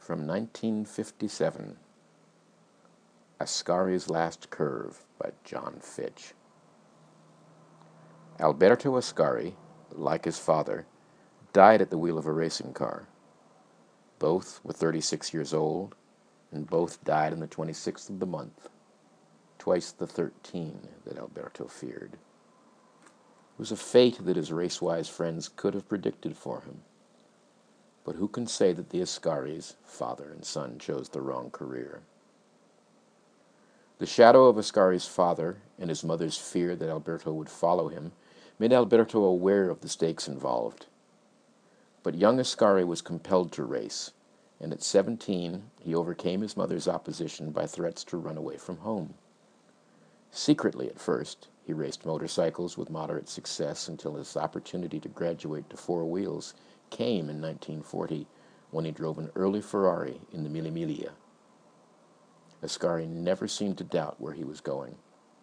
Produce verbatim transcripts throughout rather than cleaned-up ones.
From nineteen fifty-seven, Ascari's Last Curve by John Fitch. Alberto Ascari, like his father, died at the wheel of a racing car. Both were thirty-six years old, and both died on the twenty-sixth of the month, twice the thirteen that Alberto feared. It was a fate that his race-wise friends could have predicted for him. But who can say that the Ascaris, father and son, chose the wrong career? The shadow of Ascari's father and his mother's fear that Alberto would follow him made Alberto aware of the stakes involved. But young Ascari was compelled to race, and at seventeen he overcame his mother's opposition by threats to run away from home. Secretly at first, he raced motorcycles with moderate success until his opportunity to graduate to four wheels came in nineteen forty when he drove an early Ferrari in the Mille Miglia. Ascari never seemed to doubt where he was going.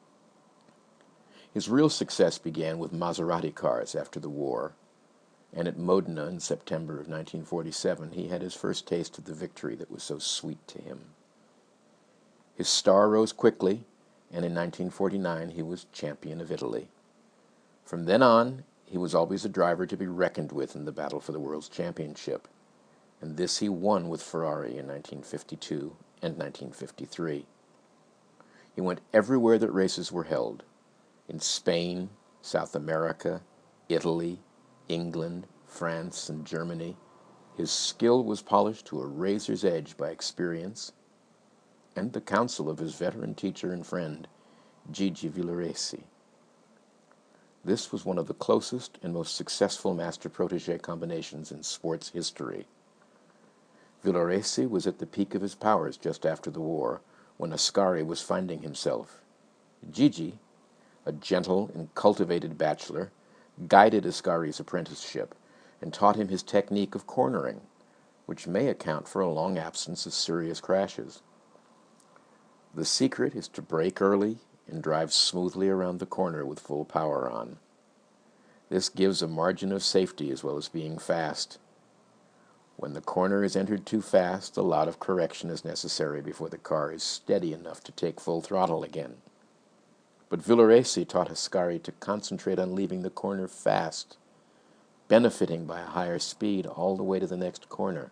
His real success began with Maserati cars after the war, and at Modena in September of nineteen forty-seven he had his first taste of the victory that was so sweet to him. His star rose quickly, and in nineteen forty-nine he was champion of Italy. From then on, he was always a driver to be reckoned with in the battle for the World's Championship, and this he won with Ferrari in nineteen fifty-two and nineteen fifty-three. He went everywhere that races were held, in Spain, South America, Italy, England, France, and Germany. His skill was polished to a razor's edge by experience and the counsel of his veteran teacher and friend, Gigi Villoresi. This was one of the closest and most successful master-protégé combinations in sports history. Villoresi was at the peak of his powers just after the war, when Ascari was finding himself. Gigi, a gentle and cultivated bachelor, guided Ascari's apprenticeship and taught him his technique of cornering, which may account for a long absence of serious crashes. The secret is to brake early and drive smoothly around the corner with full power on. This gives a margin of safety as well as being fast. When the corner is entered too fast, a lot of correction is necessary before the car is steady enough to take full throttle again. But Villoresi taught Ascari to concentrate on leaving the corner fast, benefiting by a higher speed all the way to the next corner.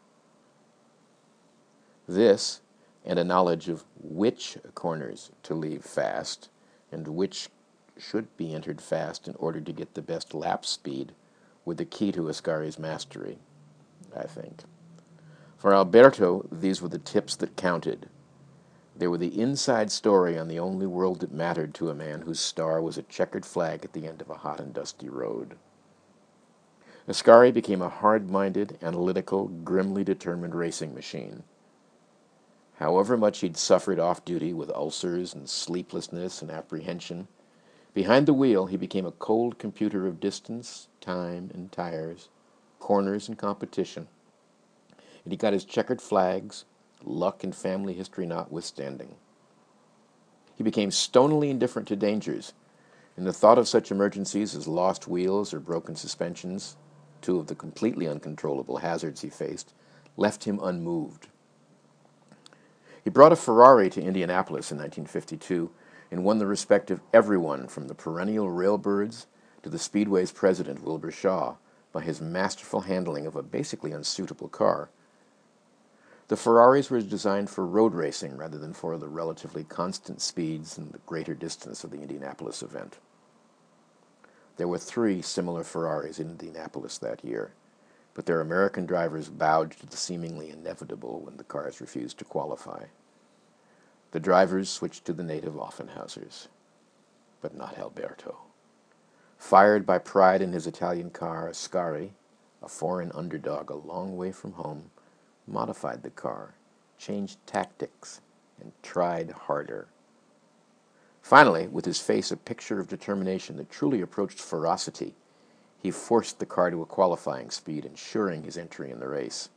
This, and a knowledge of which corners to leave fast and which should be entered fast in order to get the best lap speed, were the key to Ascari's mastery, I think. For Alberto, these were the tips that counted. They were the inside story on the only world that mattered to a man whose star was a checkered flag at the end of a hot and dusty road. Ascari became a hard-minded, analytical, grimly determined racing machine. However much he'd suffered off-duty with ulcers and sleeplessness and apprehension, behind the wheel he became a cold computer of distance, time, and tires, corners, and competition. And he got his checkered flags, luck and family history notwithstanding. He became stonily indifferent to dangers, and the thought of such emergencies as lost wheels or broken suspensions, two of the completely uncontrollable hazards he faced, left him unmoved. He brought a Ferrari to Indianapolis in nineteen fifty-two and won the respect of everyone from the perennial railbirds to the Speedway's president, Wilbur Shaw, by his masterful handling of a basically unsuitable car. The Ferraris were designed for road racing rather than for the relatively constant speeds and the greater distance of the Indianapolis event. There were three similar Ferraris in Indianapolis that year, but their American drivers bowed to the seemingly inevitable when the cars refused to qualify. The drivers switched to the native Offenhausers, but not Alberto. Fired by pride in his Italian car, Ascari, a foreign underdog a long way from home, modified the car, changed tactics, and tried harder. Finally, with his face a picture of determination that truly approached ferocity, he forced the car to a qualifying speed, ensuring his entry in the race.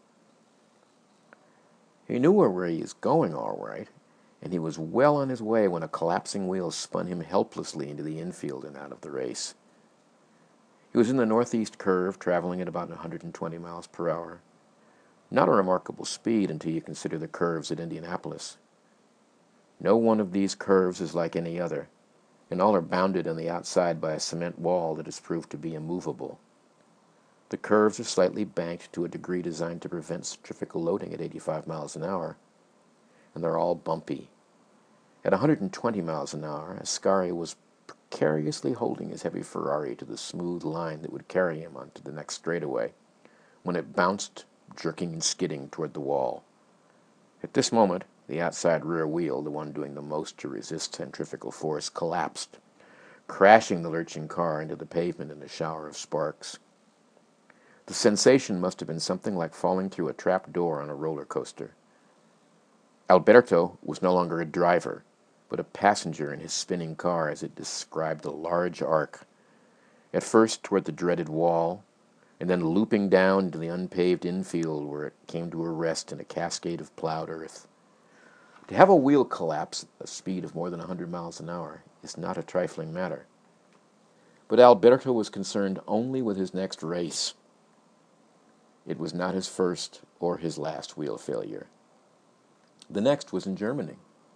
He knew where he was going all right, and he was well on his way when a collapsing wheel spun him helplessly into the infield and out of the race. He was in the northeast curve, traveling at about one hundred twenty miles per hour. Not a remarkable speed until you consider the curves at Indianapolis. No one of these curves is like any other, and all are bounded on the outside by a cement wall that has proved to be immovable. The curves are slightly banked to a degree designed to prevent centrifugal loading at eighty-five miles an hour, and they're all bumpy. At one hundred twenty miles an hour, Ascari was precariously holding his heavy Ferrari to the smooth line that would carry him onto the next straightaway, when it bounced, jerking and skidding toward the wall. At this moment, the outside rear wheel, the one doing the most to resist centrifugal force, collapsed, crashing the lurching car into the pavement in a shower of sparks. The sensation must have been something like falling through a trap door on a roller coaster. Alberto was no longer a driver, but a passenger in his spinning car as it described a large arc, at first toward the dreaded wall, and then looping down to the unpaved infield where it came to a rest in a cascade of plowed earth. To have a wheel collapse at a speed of more than one hundred miles an hour is not a trifling matter. But Alberto was concerned only with his next race. It was not his first or his last wheel failure. The next was in Germany.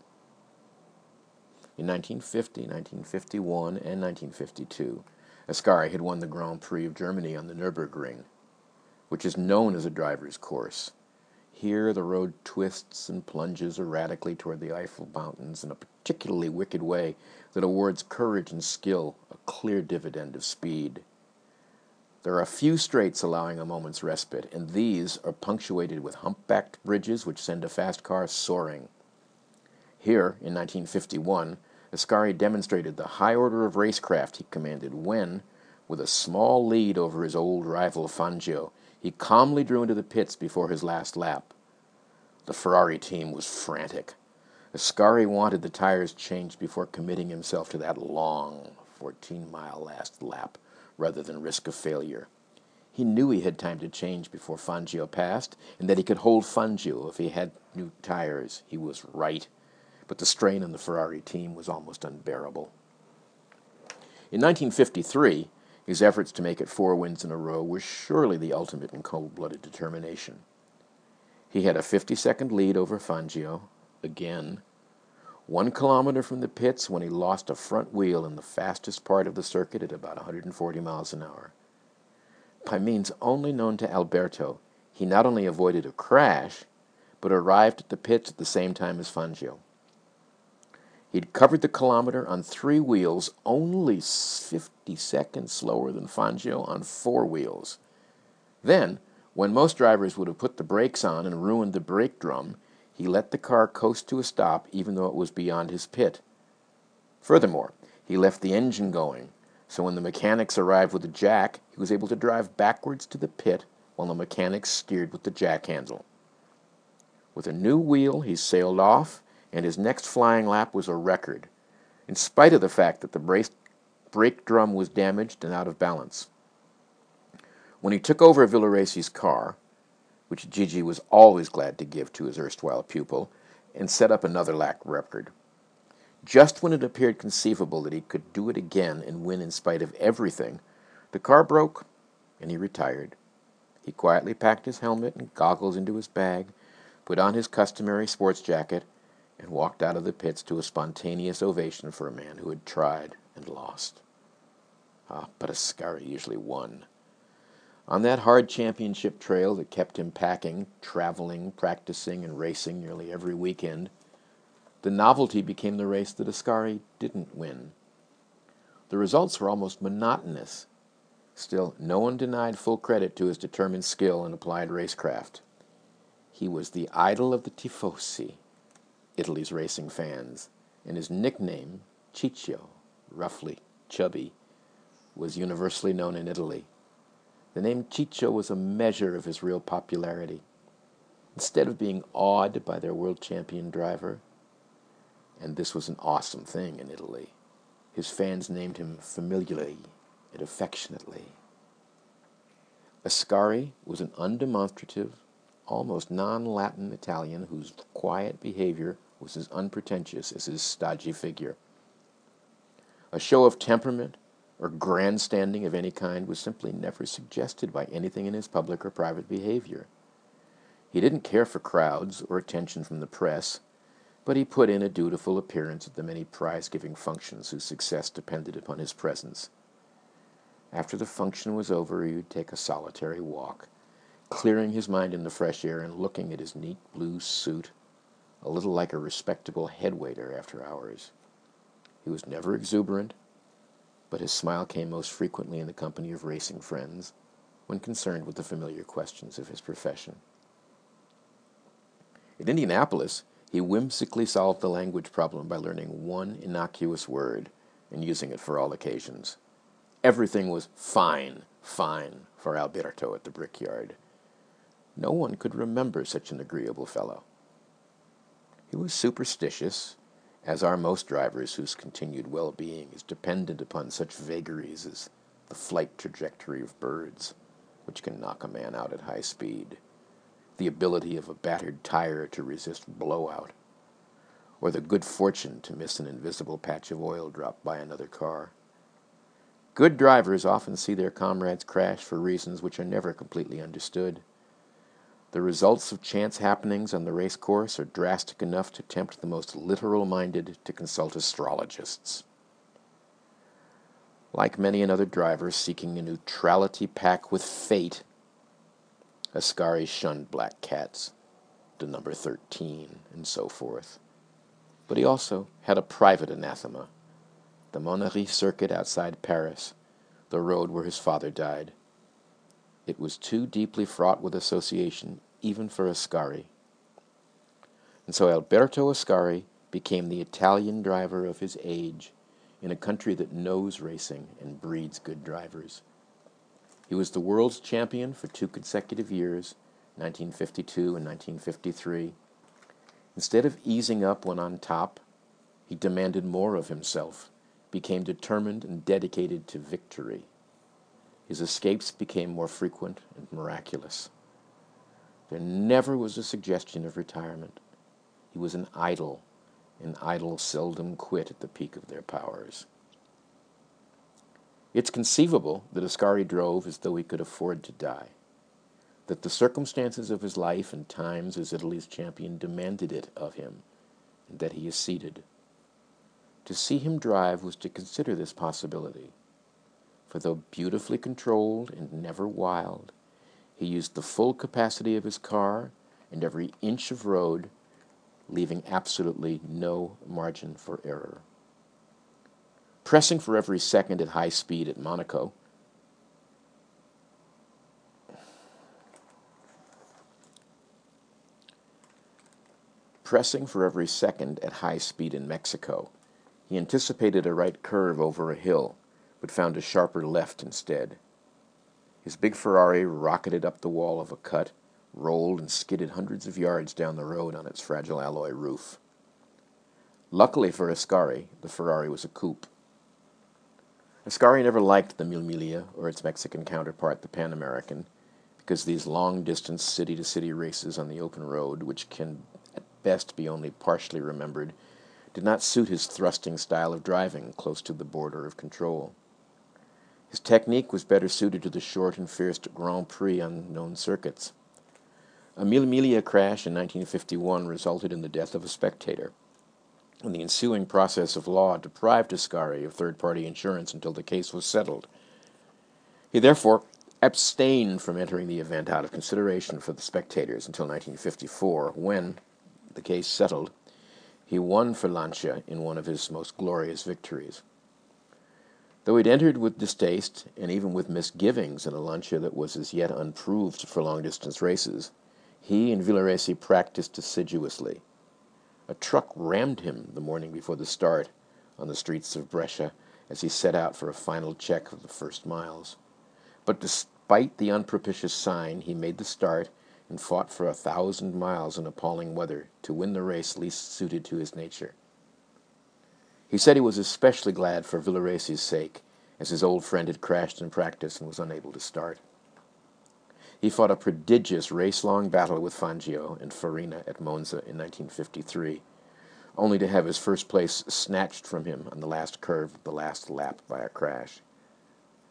In nineteen fifty, nineteen fifty-one, and nineteen fifty-two, Ascari had won the Grand Prix of Germany on the Nürburgring, which is known as a driver's course. Here the road twists and plunges erratically toward the Eiffel Mountains in a particularly wicked way that awards courage and skill a clear dividend of speed. There are a few straights allowing a moment's respite, and these are punctuated with humpbacked bridges which send a fast car soaring. Here, in nineteen fifty-one, Ascari demonstrated the high order of racecraft he commanded when, with a small lead over his old rival Fangio, he calmly drew into the pits before his last lap. The Ferrari team was frantic. Ascari wanted the tires changed before committing himself to that long fourteen-mile last lap, rather than risk of failure. He knew he had time to change before Fangio passed, and that he could hold Fangio if he had new tires. He was right, but the strain on the Ferrari team was almost unbearable. In nineteen fifty-three, his efforts to make it four wins in a row were surely the ultimate in cold-blooded determination. He had a fifty-second lead over Fangio, again, one kilometer from the pits when he lost a front wheel in the fastest part of the circuit at about one hundred forty miles an hour. By means only known to Alberto, he not only avoided a crash, but arrived at the pits at the same time as Fangio. He'd covered the kilometer on three wheels, only fifty seconds slower than Fangio on four wheels. Then, when most drivers would have put the brakes on and ruined the brake drum, he let the car coast to a stop even though it was beyond his pit. Furthermore, he left the engine going, so when the mechanics arrived with the jack, he was able to drive backwards to the pit while the mechanics steered with the jack handle. With a new wheel, he sailed off, and his next flying lap was a record, in spite of the fact that the brake, brake drum was damaged and out of balance. When he took over Villaresi's car, which Gigi was always glad to give to his erstwhile pupil, and set up another lap record. Just when it appeared conceivable that he could do it again and win in spite of everything, the car broke, and he retired. He quietly packed his helmet and goggles into his bag, put on his customary sports jacket, and walked out of the pits to a spontaneous ovation for a man who had tried and lost. Ah, but Ascari usually won. On that hard championship trail that kept him packing, traveling, practicing, and racing nearly every weekend, the novelty became the race that Ascari didn't win. The results were almost monotonous. Still, no one denied full credit to his determined skill in applied racecraft. He was the idol of the tifosi, Italy's racing fans, and his nickname, Ciccio, roughly chubby, was universally known in Italy. The name Ciccio was a measure of his real popularity. Instead of being awed by their world champion driver, and this was an awesome thing in Italy, his fans named him familiarly and affectionately. Ascari was an undemonstrative, almost non-Latin Italian whose quiet behavior was as unpretentious as his stodgy figure. A show of temperament or grandstanding of any kind was simply never suggested by anything in his public or private behavior. He didn't care for crowds or attention from the press, but he put in a dutiful appearance at the many prize-giving functions whose success depended upon his presence. After the function was over, he would take a solitary walk, clearing his mind in the fresh air and looking at his neat blue suit, a little like a respectable head waiter after hours. He was never exuberant, but his smile came most frequently in the company of racing friends, when concerned with the familiar questions of his profession. In Indianapolis, he whimsically solved the language problem by learning one innocuous word and using it for all occasions. Everything was fine, fine for Alberto at the Brickyard. No one could remember such an agreeable fellow. He was superstitious, as are most drivers whose continued well-being is dependent upon such vagaries as the flight trajectory of birds, which can knock a man out at high speed, the ability of a battered tire to resist blowout, or the good fortune to miss an invisible patch of oil dropped by another car. Good drivers often see their comrades crash for reasons which are never completely understood. The results of chance happenings on the race course are drastic enough to tempt the most literal-minded to consult astrologists. Like many another driver seeking a neutrality pact with fate, Ascari shunned black cats, the number thirteen, and so forth. But he also had a private anathema, the Monnerie circuit outside Paris, the road where his father died. It was too deeply fraught with association even for Ascari. And so Alberto Ascari became the Italian driver of his age in a country that knows racing and breeds good drivers. He was the world's champion for two consecutive years, nineteen fifty-two and nineteen fifty-three. Instead of easing up when on top, he demanded more of himself, became determined and dedicated to victory. His escapes became more frequent and miraculous. There never was a suggestion of retirement. He was an idol, and idols seldom quit at the peak of their powers. It's conceivable that Ascari drove as though he could afford to die, that the circumstances of his life and times as Italy's champion demanded it of him, and that he acceded. To see him drive was to consider this possibility, for though beautifully controlled and never wild, he used the full capacity of his car and every inch of road, leaving absolutely no margin for error. Pressing for every second at high speed at Monaco, pressing for every second at high speed in Mexico, he anticipated a right curve over a hill, but found a sharper left instead. His big Ferrari rocketed up the wall of a cut, rolled and skidded hundreds of yards down the road on its fragile alloy roof. Luckily for Ascari, the Ferrari was a coupe. Ascari never liked the Mille Miglia or its Mexican counterpart, the Pan American, because these long-distance city-to-city races on the open road, which can at best be only partially remembered, did not suit his thrusting style of driving close to the border of control. His technique was better suited to the short and fierce Grand Prix on known circuits. A Mille Miglia crash in nineteen fifty-one resulted in the death of a spectator, and the ensuing process of law deprived Ascari of third-party insurance until the case was settled. He therefore abstained from entering the event out of consideration for the spectators until nineteen fifty-four, when, the case settled, he won for Lancia in one of his most glorious victories. Though he'd entered with distaste and even with misgivings in a Lancia that was as yet unproved for long-distance races, he and Villoresi practiced assiduously. A truck rammed him the morning before the start on the streets of Brescia as he set out for a final check of the first miles. But despite the unpropitious sign, he made the start and fought for a thousand miles in appalling weather to win the race least suited to his nature. He said he was especially glad for Villoresi's sake, as his old friend had crashed in practice and was unable to start. He fought a prodigious race-long battle with Fangio and Farina at Monza in nineteen fifty-three, only to have his first place snatched from him on the last curve of the last lap by a crash.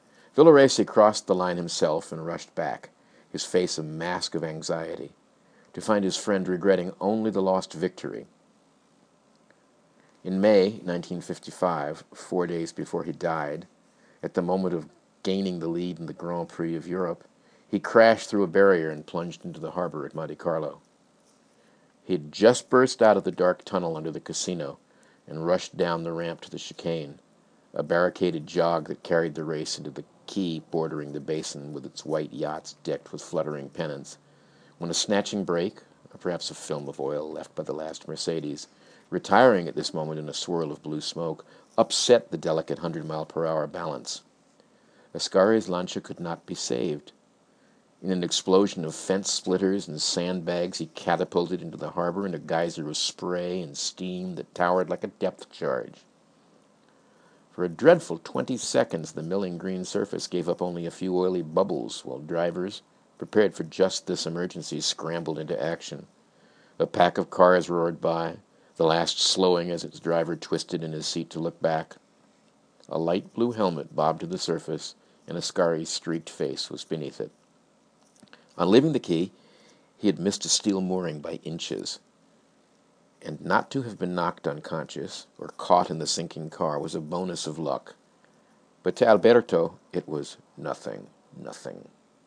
Villoresi crossed the line himself and rushed back, his face a mask of anxiety, to find his friend regretting only the lost victory. In May nineteen fifty-five, four days before he died, at the moment of gaining the lead in the Grand Prix of Europe, he crashed through a barrier and plunged into the harbor at Monte Carlo. He had just burst out of the dark tunnel under the casino and rushed down the ramp to the chicane, a barricaded jog that carried the race into the quay bordering the basin with its white yachts decked with fluttering pennants, when a snatching brake, or perhaps a film of oil left by the last Mercedes, retiring at this moment in a swirl of blue smoke, upset the delicate hundred-mile-per-hour balance. Ascari's Lancia could not be saved. In an explosion of fence splitters and sandbags, he catapulted into the harbor in a geyser of spray and steam that towered like a depth charge. For a dreadful twenty seconds, the milling green surface gave up only a few oily bubbles, while drivers, prepared for just this emergency, scrambled into action. A pack of cars roared by, the last slowing as its driver twisted in his seat to look back. A light blue helmet bobbed to the surface, and Ascari's streaked face was beneath it. On leaving the quay, he had missed a steel mooring by inches, and not to have been knocked unconscious or caught in the sinking car was a bonus of luck. But to Alberto, it was nothing, nothing.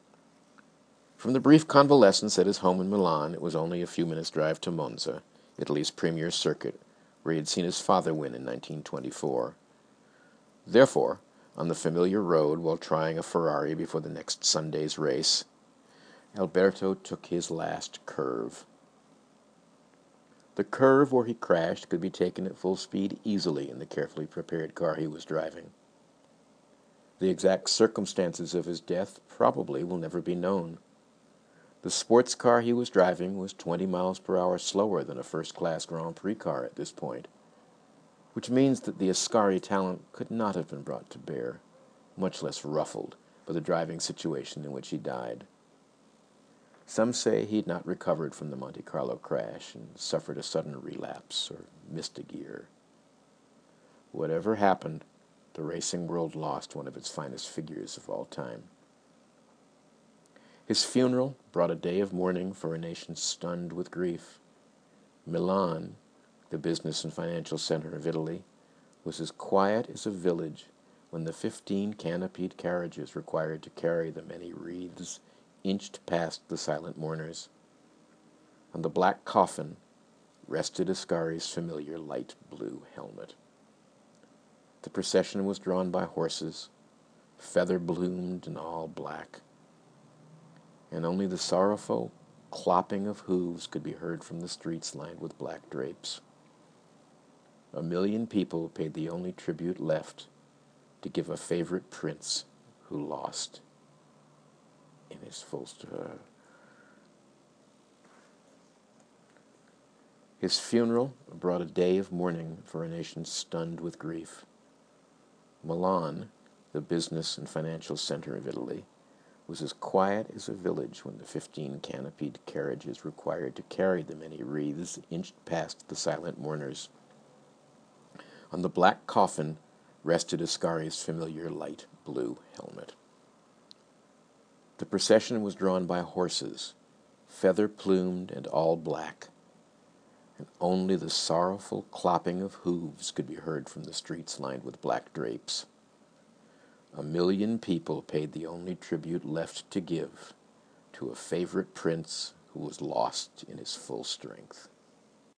From the brief convalescence at his home in Milan, it was only a few minutes' drive to Monza, Italy's premier circuit, where he had seen his father win in nineteen twenty-four. Therefore, on the familiar road while trying a Ferrari before the next Sunday's race, Alberto took his last curve. The curve where he crashed could be taken at full speed easily in the carefully prepared car he was driving. The exact circumstances of his death probably will never be known. The sports car he was driving was twenty miles per hour slower than a first-class Grand Prix car at this point, which means that the Ascari talent could not have been brought to bear, much less ruffled, by the driving situation in which he died. Some say he had not recovered from the Monte Carlo crash and suffered a sudden relapse or missed a gear. Whatever happened, the racing world lost one of its finest figures of all time. His funeral brought a day of mourning for a nation stunned with grief. Milan, the business and financial center of Italy, was as quiet as a village when the fifteen canopied carriages required to carry the many wreaths inched past the silent mourners. On the black coffin rested Ascari's familiar light blue helmet. The procession was drawn by horses, feather-bloomed and all black, and only the sorrowful clopping of hooves could be heard from the streets lined with black drapes. A million people paid the only tribute left to give a favorite prince who lost in his full strength. His funeral brought a day of mourning for a nation stunned with grief. Milan, the business and financial center of Italy, was as quiet as a village when the fifteen canopied carriages required to carry the many wreaths inched past the silent mourners. On the black coffin rested Ascari's familiar light blue helmet. The procession was drawn by horses, feather-plumed and all black, and only the sorrowful clopping of hooves could be heard from the streets lined with black drapes. A million people paid the only tribute left to give to a favorite prince who was lost in his full strength.